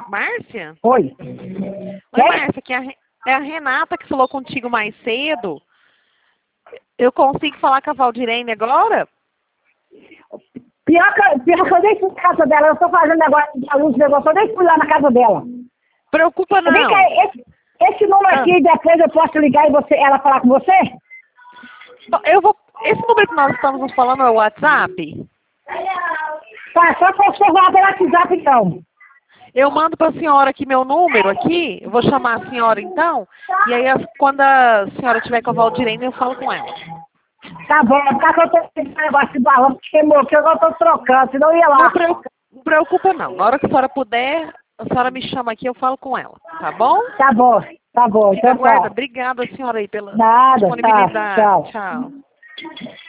Márcia? Oi. Oi, Márcia, que é a Renata que falou contigo mais cedo. Eu consigo falar com a Valdirene agora? Pior que eu nem fui na casa dela, eu estou fazendo negócio de aluno de negócio, eu nem fui lá na casa dela. Preocupa não. Vem cá, esse número aqui, depois eu posso ligar e ela falar com você? Esse número que nós estamos nos falando é o WhatsApp? Tá, só conservar pelo WhatsApp então. Eu mando para a senhora aqui meu número aqui, eu vou chamar a senhora então, e aí quando a senhora estiver com a Valdirene eu falo com ela. Tá bom, por que eu tô fazendo negócio de balão, porque queimou, que eu não tô trocando, senão eu ia lá. Não preocupa não, na hora que a senhora puder, a senhora me chama aqui e eu falo com ela, tá bom? Tá bom, então Guarda, tá. obrigada senhora aí pela Nada, disponibilidade. tá, tchau. Tchau.